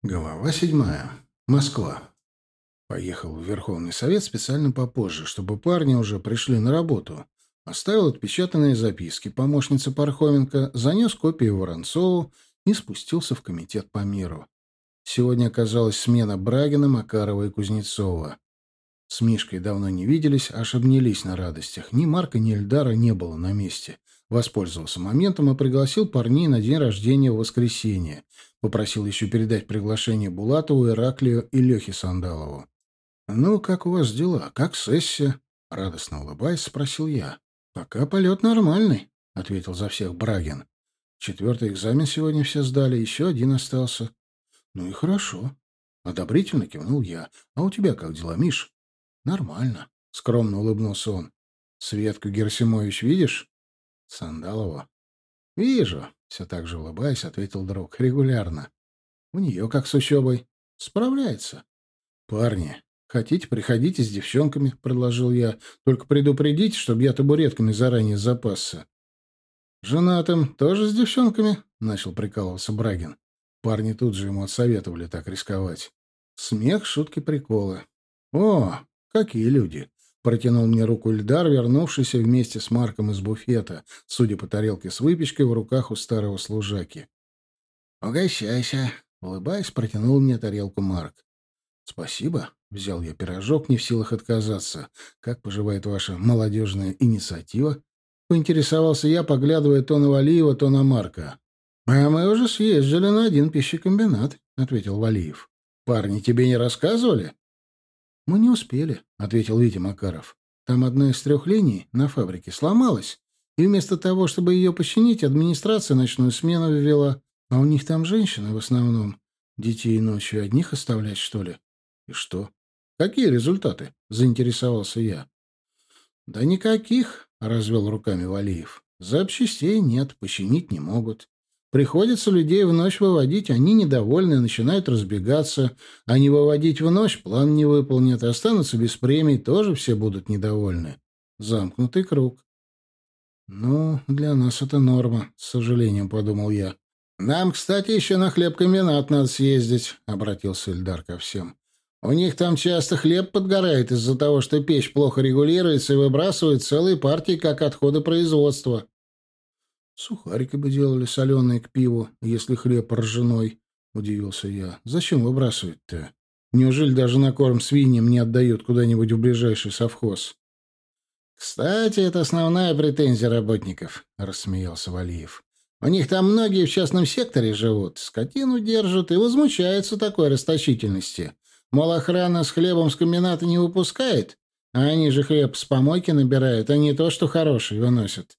Глава 7. Москва. Поехал в Верховный Совет специально попозже, чтобы парни уже пришли на работу. Оставил отпечатанные записки помощнице Пархоменко, занес копии Воронцову и спустился в комитет по миру. Сегодня оказалась смена Брагина, Макарова и Кузнецова. С Мишкой давно не виделись, аж обнялись на радостях. Ни Марка, ни Эльдара не было на месте. Воспользовался моментом и пригласил парней на день рождения в воскресенье. Попросил еще передать приглашение Булатову, Ираклию и Лехе Сандалову. «Ну, как у вас дела? Как сессия?» Радостно улыбаясь, спросил я. «Пока полет нормальный», — ответил за всех Брагин. «Четвертый экзамен сегодня все сдали, еще один остался». «Ну и хорошо». Одобрительно кивнул я. «А у тебя как дела, Миш?» «Нормально», — скромно улыбнулся он. «Светку Герасимович видишь?» «Сандалова». «Вижу», — все так же улыбаясь, ответил друг. «Регулярно. У нее как с учебой. Справляется». «Парни, хотите, приходите с девчонками», — предложил я. «Только предупредите, чтобы я табуретками заранее запасся». «Женатым тоже с девчонками?» — начал прикалываться Брагин. Парни тут же ему отсоветовали так рисковать. Смех, шутки, приколы. «О, какие люди!» — протянул мне руку Ильдар, вернувшийся вместе с Марком из буфета, судя по тарелке с выпечкой в руках у старого служаки. «Угощайся!» — улыбаясь, протянул мне тарелку Марк. «Спасибо!» — взял я пирожок, не в силах отказаться. «Как поживает ваша молодежная инициатива?» — поинтересовался я, поглядывая то на Валиева, то на Марка. «А мы уже съездили на один пищекомбинат», — ответил Валиев. «Парни тебе не рассказывали?» «Мы не успели», — ответил Витя Макаров. «Там одна из 3 линий на фабрике сломалась, и вместо того, чтобы ее починить, администрация ночную смену ввела. А у них там женщины в основном. Детей ночью одних оставлять, что ли?» «И что? Какие результаты?» — заинтересовался я. «Да никаких», — развел руками Валиев. «Запчастей нет, починить не могут. Приходится людей в ночь выводить, они недовольны, начинают разбегаться. А не выводить в ночь, план не выполнят, останутся без премий, тоже все будут недовольны. Замкнутый круг». «Ну, для нас это норма», — с сожалением подумал я. «Нам, кстати, еще на хлебкомбинат надо съездить», — обратился Эльдар ко всем. «У них там часто хлеб подгорает из-за того, что печь плохо регулируется и выбрасывают целые партии как отходы производства». «Сухарики бы делали соленые к пиву, если хлеб ржаной», — удивился я. «Зачем выбрасывать-то? Неужели даже на корм свиньям не отдают куда-нибудь в ближайший совхоз?» «Кстати, это основная претензия работников», — рассмеялся Валиев. «У них там многие в частном секторе живут, скотину держат и возмущаются такой расточительности. Мол, охрана с хлебом с комбината не выпускает, а они же хлеб с помойки набирают, а не то, что хороший, выносят».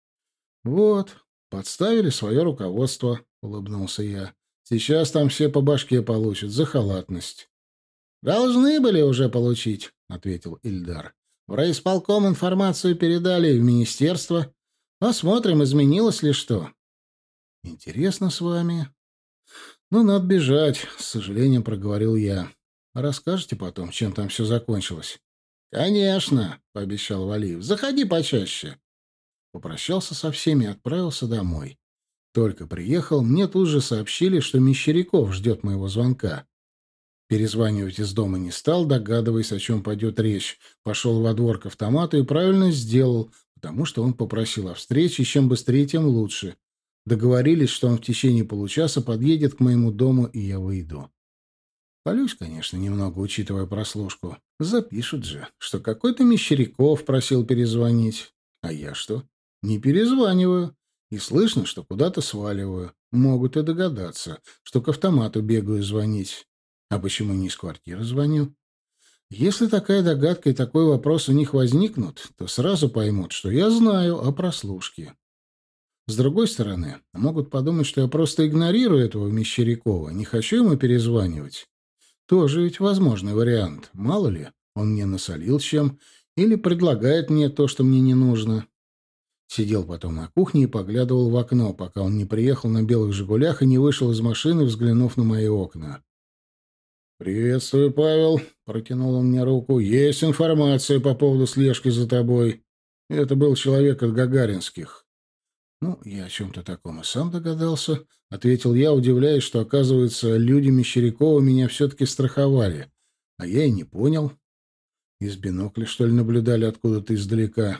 «Вот, подставили свое руководство», — улыбнулся я. «Сейчас там все по башке получат за халатность». «Должны были уже получить», — ответил Ильдар. «В райисполком информацию передали и в министерство. Посмотрим, изменилось ли что». «Интересно с вами». «Ну, надо бежать», — с сожалением проговорил я. «Расскажете потом, чем там все закончилось?» «Конечно», — пообещал Валиев. «Заходи почаще». Попрощался со всеми и отправился домой. Только приехал, мне тут же сообщили, что Мещеряков ждет моего звонка. Перезванивать из дома не стал, догадываясь, о чем пойдет речь. Пошел во двор к автомату и правильно сделал, потому что он попросил о встрече, чем быстрее, тем лучше. Договорились, что он в течение получаса подъедет к моему дому, и я выйду. Полюсь, конечно, немного, учитывая прослушку. Запишут же, что какой-то Мещеряков просил перезвонить. А я что? Не перезваниваю. И слышно, что куда-то сваливаю. Могут и догадаться, что к автомату бегаю звонить. А почему не из квартиры звоню? Если такая догадка и такой вопрос у них возникнут, то сразу поймут, что я знаю о прослушке. С другой стороны, могут подумать, что я просто игнорирую этого Мещерякова, не хочу ему перезванивать. Тоже ведь возможный вариант. Мало ли, он мне насолил чем или предлагает мне то, что мне не нужно. Сидел потом на кухне и поглядывал в окно, пока он не приехал на белых «Жигулях» и не вышел из машины, взглянув на мои окна. «Приветствую, Павел», — протянул он мне руку. «Есть информация по поводу слежки за тобой. Это был человек от Гагаринских». «Ну, я о чем-то таком и сам догадался», — ответил я, удивляясь, что, оказывается, люди Мещерякова меня все-таки страховали. А я и не понял. Из бинокля, что ли, наблюдали откуда-то издалека.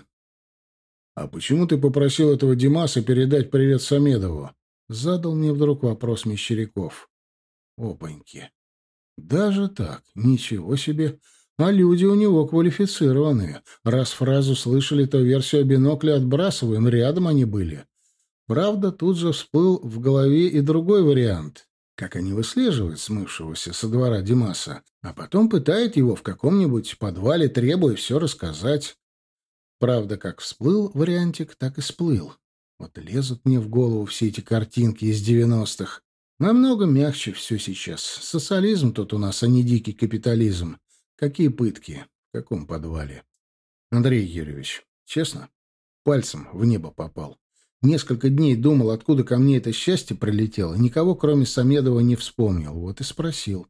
«А почему ты попросил этого Димаса передать привет Самедову?» — задал мне вдруг вопрос Мещеряков. Опаньки. Даже так? Ничего себе. А люди у него квалифицированные. Раз фразу слышали, то версию о бинокле отбрасываем, рядом они были. Правда, тут же всплыл в голове и другой вариант. Как они выслеживают смывшегося со двора Димаса, а потом пытают его в каком-нибудь подвале, требуя все рассказать. Правда, как всплыл вариантик, так и сплыл. Вот лезут мне в голову все эти картинки из 90-х. Намного мягче все сейчас. Социализм тут у нас, а не дикий капитализм. Какие пытки? В каком подвале? Андрей Юрьевич, честно, пальцем в небо попал. Несколько дней думал, откуда ко мне это счастье прилетело. Никого, кроме Самедова, не вспомнил. Вот и спросил.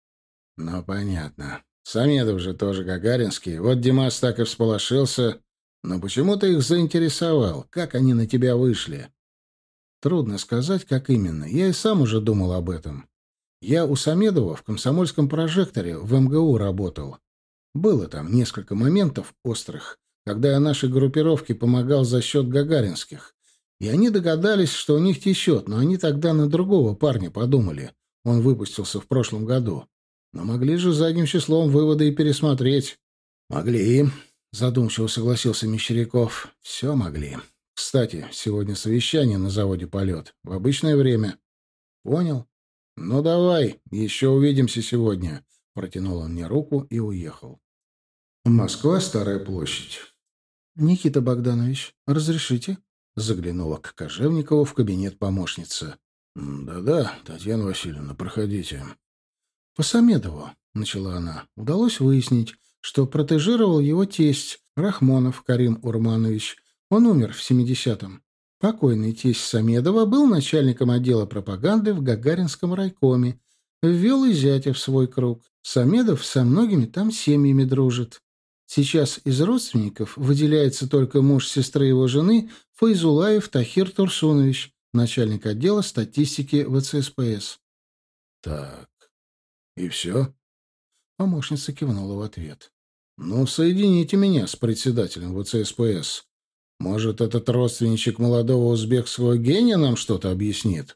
Ну, понятно. Самедов же тоже гагаринский. Вот Димас так и всполошился. Но почему ты их заинтересовал? Как они на тебя вышли? Трудно сказать, как именно. Я и сам уже думал об этом. Я у Самедова в комсомольском прожекторе в МГУ работал. Было там несколько моментов острых, когда я нашей группировке помогал за счет гагаринских. И они догадались, что у них течет, но они тогда на другого парня подумали. Он выпустился в прошлом году. Но могли же задним числом выводы и пересмотреть. Могли, задумчиво согласился Мещеряков. Все могли. Кстати, сегодня совещание на заводе «Полет». В обычное время. Понял? Ну давай, еще увидимся сегодня. Протянул он мне руку и уехал. Москва, Старая площадь. Никита Богданович, разрешите? Заглянула к Кожевникову в кабинет помощница. Да-да, Татьяна Васильевна, проходите. По Самедову, начала она, удалось выяснить, что протежировал его тесть Рахмонов Карим Урманович. Он умер в 70-м. Покойный тесть Самедова был начальником отдела пропаганды в Гагаринском райкоме. Ввел и зятя в свой круг. Самедов со многими там семьями дружит. Сейчас из родственников выделяется только муж сестры его жены Файзулаев Тахир Турсунович, начальник отдела статистики ВЦСПС. Так, и все? Помощница кивнула в ответ. Ну, соедините меня с председателем ВЦСПС. Может, этот родственничек молодого узбекского гения нам что-то объяснит?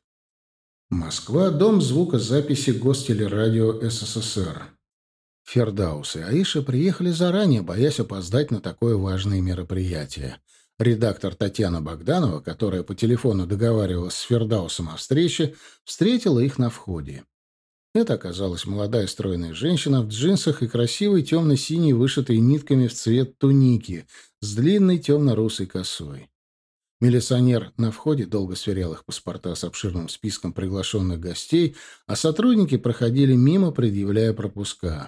Москва, дом звукозаписи Гостелерадио СССР. Фердаус и Аиша приехали заранее, боясь опоздать на такое важное мероприятие. Редактор Татьяна Богданова, которая по телефону договаривалась с Фердаусом о встрече, встретила их на входе. Это оказалась молодая стройная женщина в джинсах и красивой темно-синей, вышитой нитками в цвет туники, с длинной темно-русой косой. Милиционер на входе долго сверял их паспорта с обширным списком приглашенных гостей, а сотрудники проходили мимо, предъявляя пропуска.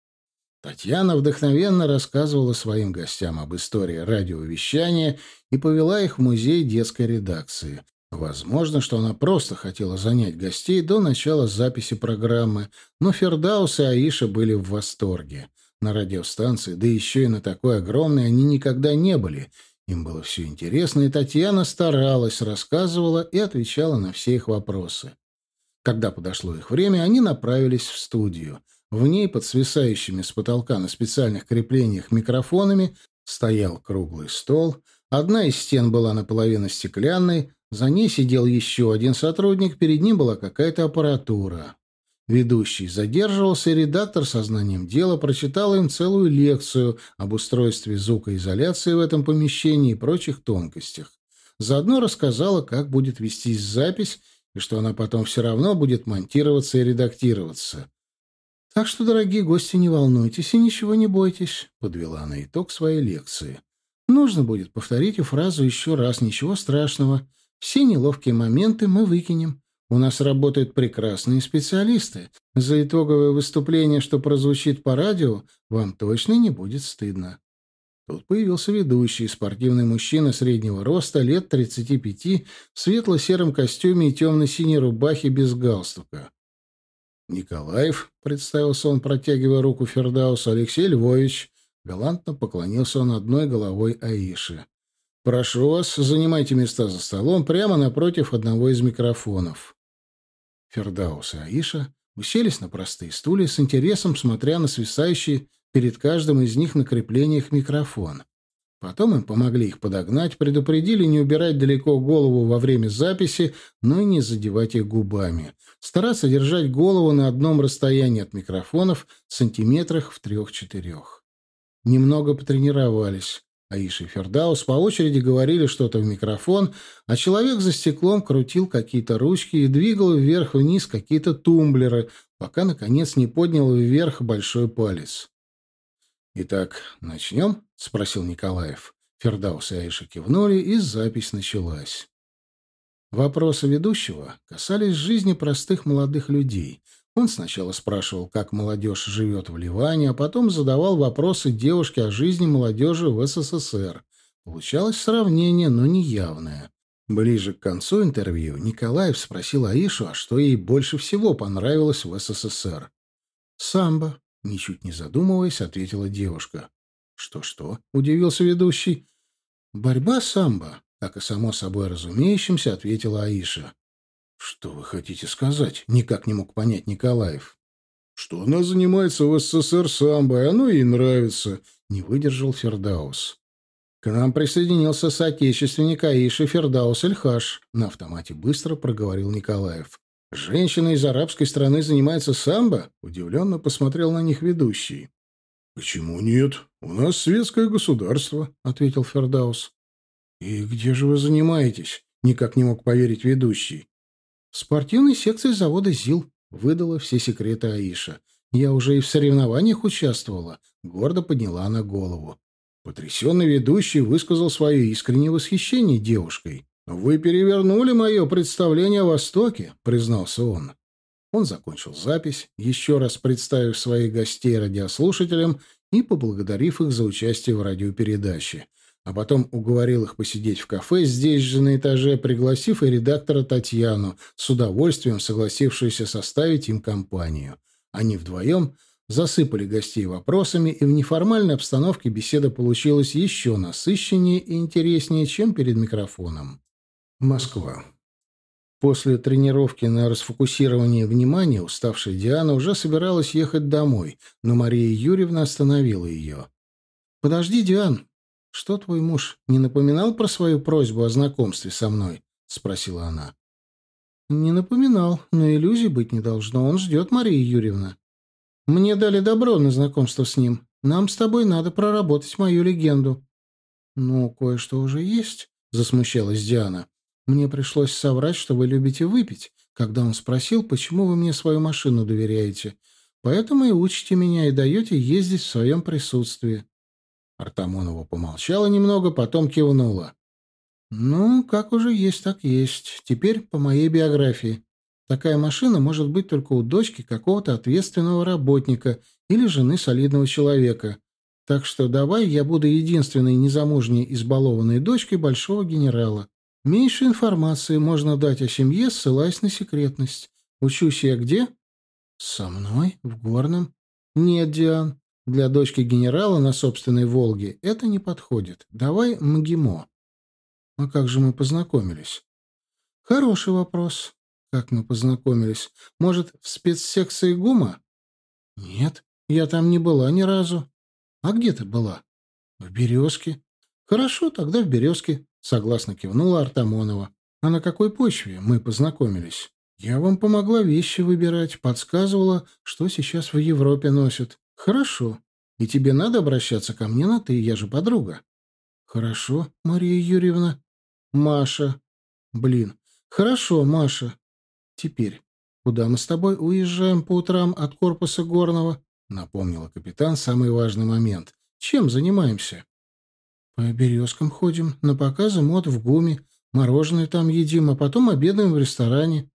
Татьяна вдохновенно рассказывала своим гостям об истории радиовещания и повела их в музей детской редакции. Возможно, что она просто хотела занять гостей до начала записи программы, но Фердаус и Аиша были в восторге. На радиостанции, да еще и на такой огромной, они никогда не были. Им было все интересно, и Татьяна старалась, рассказывала и отвечала на все их вопросы. Когда подошло их время, они направились в студию. В ней, под свисающими с потолка на специальных креплениях микрофонами, стоял круглый стол. Одна из стен была наполовину стеклянной, за ней сидел еще один сотрудник, перед ним была какая-то аппаратура. Ведущий задерживался, и редактор сознанием дела прочитал им целую лекцию об устройстве звукоизоляции в этом помещении и прочих тонкостях. Заодно рассказала, как будет вестись запись, и что она потом все равно будет монтироваться и редактироваться. «Так что, дорогие гости, не волнуйтесь и ничего не бойтесь», — подвела она итог своей лекции. «Нужно будет повторить фразу еще раз, ничего страшного. Все неловкие моменты мы выкинем. У нас работают прекрасные специалисты. За итоговое выступление, что прозвучит по радио, вам точно не будет стыдно». Тут появился ведущий, спортивный мужчина среднего роста, лет 35, в светло-сером костюме и темно-синей рубахе без галстука. «Николаев», — представился он, протягивая руку Фердаусу, — «Алексей Львович». Галантно поклонился он одной головой Аиши. Прошу вас, занимайте места за столом прямо напротив одного из микрофонов». Фердаус и Аиша уселись на простые стулья с интересом, смотря на свисающий перед каждым из них на креплениях микрофон. Потом им помогли их подогнать, предупредили не убирать далеко голову во время записи, но и не задевать их губами. Стараться держать голову на одном расстоянии от микрофонов, сантиметрах в 3-4. Немного потренировались. Аиша и Фердаус по очереди говорили что-то в микрофон, а человек за стеклом крутил какие-то ручки и двигал вверх-вниз какие-то тумблеры, пока, наконец, не поднял вверх большой палец. «Итак, начнем?» — спросил Николаев. Фердаус и Аиша кивнули, и запись началась. Вопросы ведущего касались жизни простых молодых людей. Он сначала спрашивал, как молодежь живет в Ливане, а потом задавал вопросы девушке о жизни молодежи в СССР. Получалось сравнение, но неявное. Ближе к концу интервью Николаев спросил Аишу, а что ей больше всего понравилось в СССР. «Самбо», — ничуть не задумываясь, ответила девушка. «Что-что?» — удивился ведущий. «Борьба самбо», — как и само собой разумеющимся, ответила Аиша. «Что вы хотите сказать?» — никак не мог понять Николаев. «Что она занимается в СССР самбо, и оно ей нравится», — не выдержал Фердаус. «К нам присоединился соотечественник Аиши Фердаус Эльхаш», — на автомате быстро проговорил Николаев. «Женщина из арабской страны занимается самбо?» — удивленно посмотрел на них ведущий. «Почему нет? У нас светское государство», — ответил Фердаус. «И где же вы занимаетесь?» — никак не мог поверить ведущий. «В спортивной секции завода ЗИЛ», — выдала все секреты Аиша. «Я уже и в соревнованиях участвовала», — гордо подняла она голову. Потрясенный ведущий высказал свое искреннее восхищение девушкой. «Вы перевернули мое представление о Востоке», — признался он. Он закончил запись, еще раз представив своих гостей радиослушателям и поблагодарив их за участие в радиопередаче. А потом уговорил их посидеть в кафе здесь же на этаже, пригласив и редактора Татьяну, с удовольствием согласившуюся составить им компанию. Они вдвоем засыпали гостей вопросами, и в неформальной обстановке беседа получилась еще насыщеннее и интереснее, чем перед микрофоном. Москва. После тренировки на расфокусирование внимания уставшая Диана уже собиралась ехать домой, но Мария Юрьевна остановила ее. «Подожди, Диан, что твой муж не напоминал про свою просьбу о знакомстве со мной?» — спросила она. «Не напоминал, но иллюзий быть не должно. Он ждет, Мария Юрьевна. Мне дали добро на знакомство с ним. Нам с тобой надо проработать мою легенду». «Ну, кое-что уже есть», — засмущалась Диана. «Мне пришлось соврать, что вы любите выпить, когда он спросил, почему вы мне свою машину доверяете. Поэтому и учите меня и даете ездить в своем присутствии». Артамонова помолчала немного, потом кивнула. «Ну, как уже есть, так есть. Теперь по моей биографии. Такая машина может быть только у дочки какого-то ответственного работника или жены солидного человека. Так что давай я буду единственной незамужней избалованной дочкой большого генерала. Меньше информации можно дать о семье, ссылаясь на секретность. Учусь я где? Со мной, в Горном. Нет, Диан, для дочки генерала на собственной «Волге» это не подходит. Давай МГИМО. А как же мы познакомились? Хороший вопрос. Как мы познакомились? Может, в спецсекции ГУМа? Нет, я там не была ни разу. А где ты была? В «Березке». Хорошо, тогда в «Березке», согласно кивнула Артамонова. А на какой почве мы познакомились? Я вам помогла вещи выбирать, подсказывала, что сейчас в Европе носят. Хорошо. И тебе надо обращаться ко мне на «ты», я же подруга. Хорошо, Мария Юрьевна. Маша. Блин. Хорошо, Маша. Теперь, куда мы с тобой уезжаем по утрам от корпуса Горного? Напомнила капитан самый важный момент. Чем занимаемся? По «Березкам» ходим, на показы мод в ГУМе, мороженое там едим, а потом обедаем в ресторане.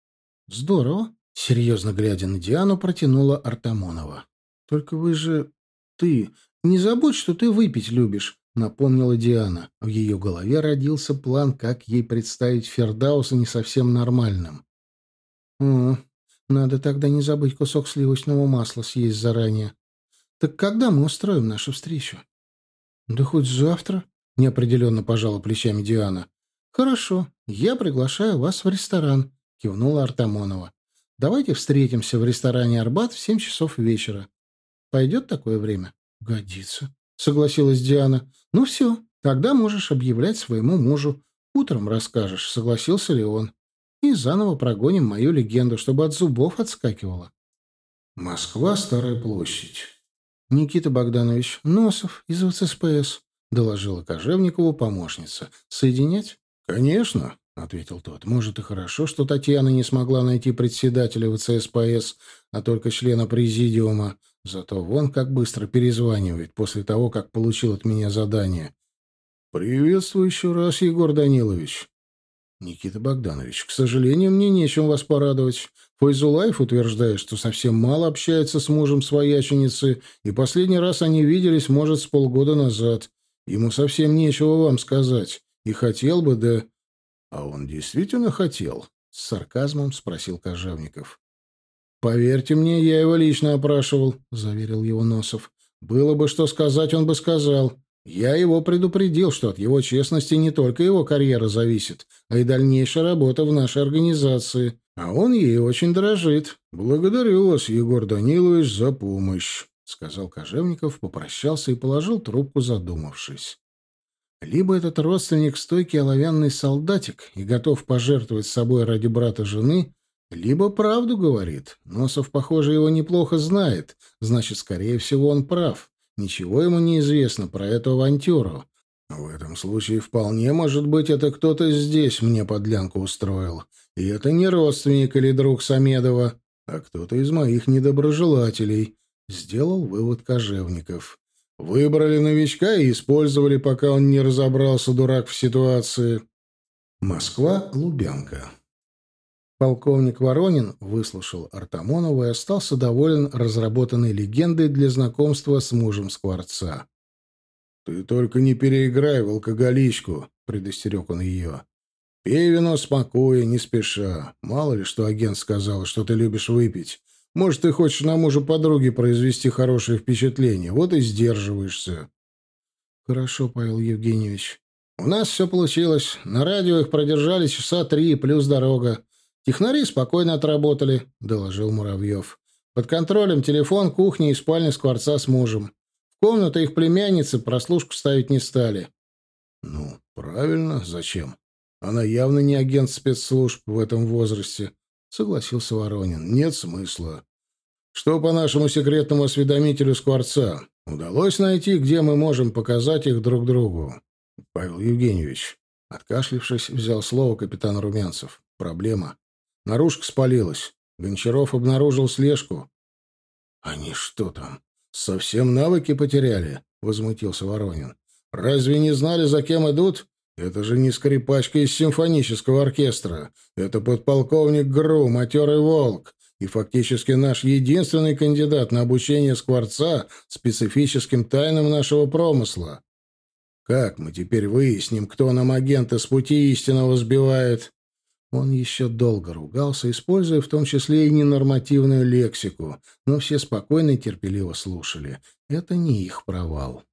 Здорово. Серьезно глядя на Диану, протянула Артамонова. Только вы же... Ты... Не забудь, что ты выпить любишь, напомнила Диана. В ее голове родился план, как ей представить Фердауса не совсем нормальным. О, надо тогда не забыть кусок сливочного масла съесть заранее. Так когда мы устроим нашу встречу? Да хоть завтра. — неопределенно пожала плечами Диана. «Хорошо, я приглашаю вас в ресторан», — кивнула Артамонова. «Давайте встретимся в ресторане «Арбат» в 7 часов вечера. Пойдет такое время?» «Годится», — согласилась Диана. «Ну все, тогда можешь объявлять своему мужу. Утром расскажешь, согласился ли он. И заново прогоним мою легенду, чтобы от зубов отскакивала». Москва, Старая площадь. «Никита Богданович, Носов из ВЦСПС», — доложила Кожевникову помощница. «Соединять?» «Конечно», — ответил тот. «Может, и хорошо, что Татьяна не смогла найти председателя ВЦСПС, а только члена президиума. Зато вон как быстро перезванивает после того, как получил от меня задание». «Приветствую еще раз, Егор Данилович». «Никита Богданович, к сожалению, мне нечем вас порадовать. Файзулаев утверждает, что совсем мало общается с мужем свояченицы, и последний раз они виделись, может, с полгода назад. Ему совсем нечего вам сказать. И хотел бы, да...» «А он действительно хотел?» — с сарказмом спросил Кожевников. «Поверьте мне, я его лично опрашивал», — заверил его Носов. «Было бы что сказать, он бы сказал. Я его предупредил, что от его честности не только его карьера зависит, а и дальнейшая работа в нашей организации. А он ей очень дорожит. Благодарю вас, Егор Данилович, за помощь», — сказал Кожевников, попрощался и положил трубку, задумавшись. Либо этот родственник стойкий оловянный солдатик и готов пожертвовать собой ради брата жены, либо правду говорит. Носов, похоже, его неплохо знает, значит, скорее всего, он прав. Ничего ему не известно про эту авантюру. В этом случае вполне может быть, это кто-то здесь мне подлянку устроил. И это не родственник или друг Самедова, а кто-то из моих недоброжелателей, — сделал вывод Кожевников. Выбрали новичка и использовали, пока он не разобрался, дурак, в ситуации. Москва, Лубянка. Полковник Воронин выслушал Артамонова и остался доволен разработанной легендой для знакомства с мужем Скворца. «Ты только не переиграй в алкоголичку», — предостерег он ее. «Пей вино спокойно, не спеша. Мало ли, что агент сказал, что ты любишь выпить. Может, ты хочешь на мужа подруги произвести хорошее впечатление, вот и сдерживаешься». «Хорошо, Павел Евгеньевич. У нас все получилось. На радио их продержали часа 3, плюс дорога. Технари спокойно отработали», — доложил Муравьев. «Под контролем телефон, кухня и спальня Скворца с мужем. В комнату их племянницы прослушку ставить не стали». «Ну, правильно. Зачем? Она явно не агент спецслужб в этом возрасте», — согласился Воронин. «Нет смысла. Что по нашему секретному осведомителю Скворца? Удалось найти, где мы можем показать их друг другу?» «Павел Евгеньевич», — откашлившись, взял слово капитан Румянцев. «Проблема. Наружка спалилась. Гончаров обнаружил слежку». «Они что там, совсем навыки потеряли?» — возмутился Воронин. «Разве не знали, за кем идут? Это же не скрипачка из симфонического оркестра. Это подполковник ГРУ, матерый волк, и фактически наш единственный кандидат на обучение Скворца специфическим тайнам нашего промысла. Как мы теперь выясним, кто нам агента с пути истинного сбивает?» Он еще долго ругался, используя в том числе и ненормативную лексику, но все спокойно и терпеливо слушали. Это не их провал.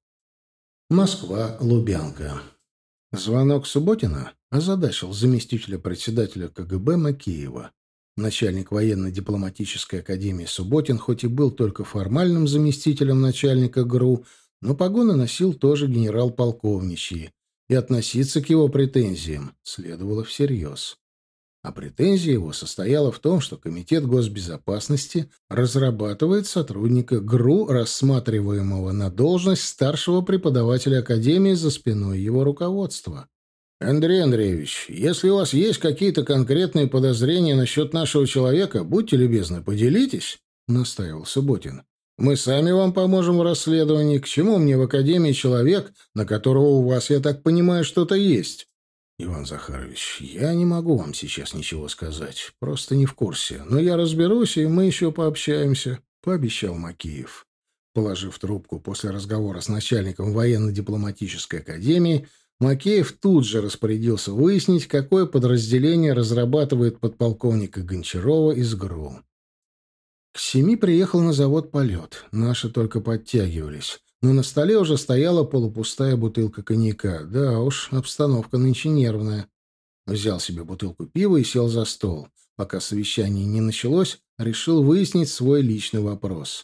Москва, Лубянка. Звонок Субботина озадачил заместителя председателя КГБ Макеева. Начальник военно-дипломатической академии Субботин хоть и был только формальным заместителем начальника ГРУ, но погоны носил тоже генерал-полковничьи, и относиться к его претензиям следовало всерьез. А претензия его состояла в том, что Комитет госбезопасности разрабатывает сотрудника ГРУ, рассматриваемого на должность старшего преподавателя Академии за спиной его руководства. «Андрей Андреевич, если у вас есть какие-то конкретные подозрения насчет нашего человека, будьте любезны, поделитесь», — настаивал Субботин. «Мы сами вам поможем в расследовании. К чему мне в Академии человек, на которого у вас, я так понимаю, что-то есть?» «Иван Захарович, я не могу вам сейчас ничего сказать. Просто не в курсе. Но я разберусь, и мы еще пообщаемся», — пообещал Макеев. Положив трубку после разговора с начальником военно-дипломатической академии, Макеев тут же распорядился выяснить, какое подразделение разрабатывает подполковника Гончарова из ГРУ. К 7 приехал на завод «Полет». Наши только подтягивались. но на столе уже стояла полупустая бутылка коньяка. Да уж, обстановка нынче нервная. Взял себе бутылку пива и сел за стол. Пока совещание не началось, решил выяснить свой личный вопрос.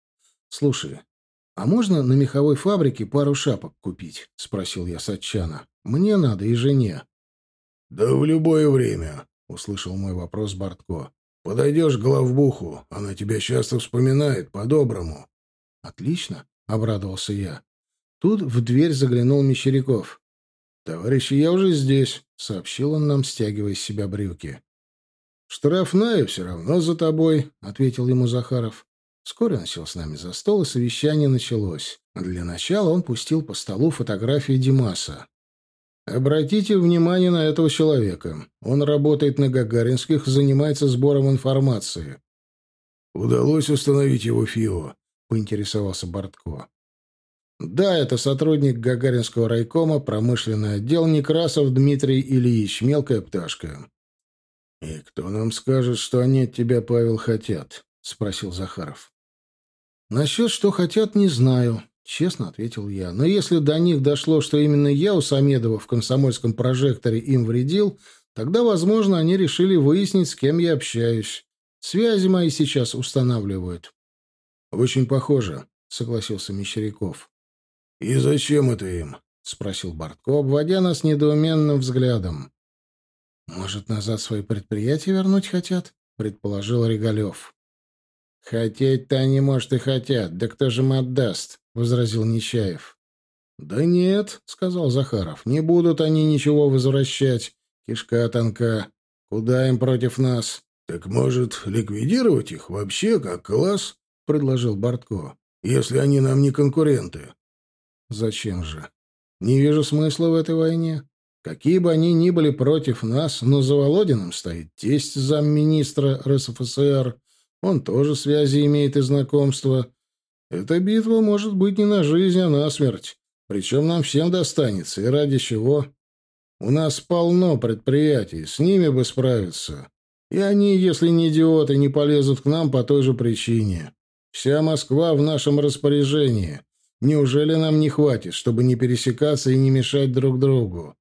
«Слушай, а можно на меховой фабрике пару шапок купить?» — спросил я Сатчана. «Мне надо и жене». «Да в любое время», — услышал мой вопрос Бортко. «Подойдешь к главбуху, она тебя часто вспоминает, по-доброму». «Отлично», — обрадовался я. Тут в дверь заглянул Мещеряков. «Товарищи, я уже здесь», — сообщил он нам, стягивая с себя брюки. «Штрафная все равно за тобой», — ответил ему Захаров. Вскоре он сел с нами за стол, и совещание началось. Для начала он пустил по столу фотографии Димаса. «Обратите внимание на этого человека. Он работает на Гагаринских, занимается сбором информации». «Удалось установить его ФИО?» — поинтересовался Бортко. «Да, это сотрудник Гагаринского райкома, промышленный отдел Некрасов Дмитрий Ильич, мелкая пташка». «И кто нам скажет, что они от тебя, Павел, хотят?» — спросил Захаров. «Насчет, что хотят, не знаю», — честно ответил я. «Но если до них дошло, что именно я у Самедова в комсомольском прожекторе им вредил, тогда, возможно, они решили выяснить, с кем я общаюсь. Связи мои сейчас устанавливают». «Очень похоже», — согласился Мещеряков. «И зачем это им?» — спросил Бортко, обводя нас недоуменным взглядом. «Может, назад свои предприятия вернуть хотят?» — предположил Регалев. «Хотеть-то они, может, и хотят. Да кто же им отдаст?» — возразил Нечаев. «Да нет», — сказал Захаров, — «не будут они ничего возвращать. Кишка тонка. Куда им против нас?» «Так, может, ликвидировать их вообще как класс?» — предложил Бортко. «Если они нам не конкуренты». «Зачем же? Не вижу смысла в этой войне. Какие бы они ни были против нас, но за Володиным стоит тесть замминистра РСФСР. Он тоже связи имеет и знакомства. Эта битва может быть не на жизнь, а на смерть. Причем нам всем достанется. И ради чего? У нас полно предприятий, с ними бы справиться. И они, если не идиоты, не полезут к нам по той же причине. Вся Москва в нашем распоряжении. Неужели нам не хватит, чтобы не пересекаться и не мешать друг другу?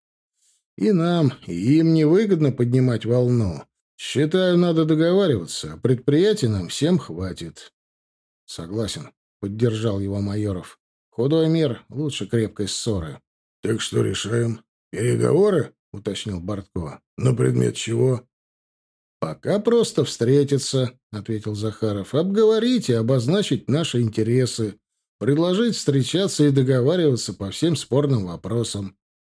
И нам, и им невыгодно поднимать волну. Считаю, надо договариваться, а предприятий нам всем хватит». «Согласен», — поддержал его Майоров. «Худой мир лучше крепкой ссоры». «Так что решаем? Переговоры?» — уточнил Бортко. «На предмет чего?» «Пока просто встретиться», — ответил Захаров. «Обговорить и обозначить наши интересы. Предложить встречаться и договариваться по всем спорным вопросам».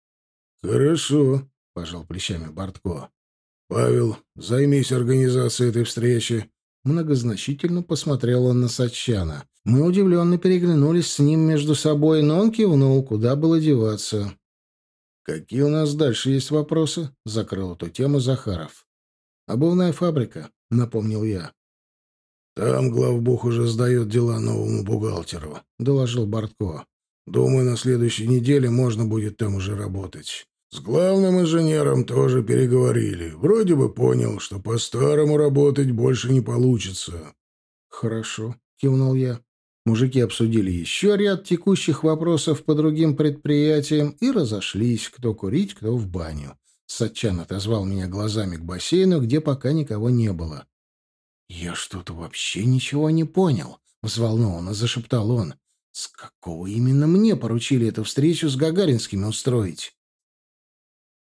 «Хорошо», — пожал плечами Бортко. «Павел, займись организацией этой встречи». Многозначительно посмотрел он на Сатчана. Мы удивленно переглянулись с ним между собой, но он кивнул, куда было деваться. «Какие у нас дальше есть вопросы?» — закрыл эту тему Захаров. «Обувная фабрика», — напомнил я. «Там главбух уже сдает дела новому бухгалтеру», — доложил Бортко. «Думаю, на следующей неделе можно будет там уже работать. С главным инженером тоже переговорили. Вроде бы понял, что по-старому работать больше не получится». «Хорошо», — кивнул я. Мужики обсудили еще ряд текущих вопросов по другим предприятиям и разошлись, кто курить, кто в баню. Сатчан отозвал меня глазами к бассейну, где пока никого не было. «Я что-то вообще ничего не понял», — взволнованно зашептал он. «С какого именно мне поручили эту встречу с Гагаринскими устроить?»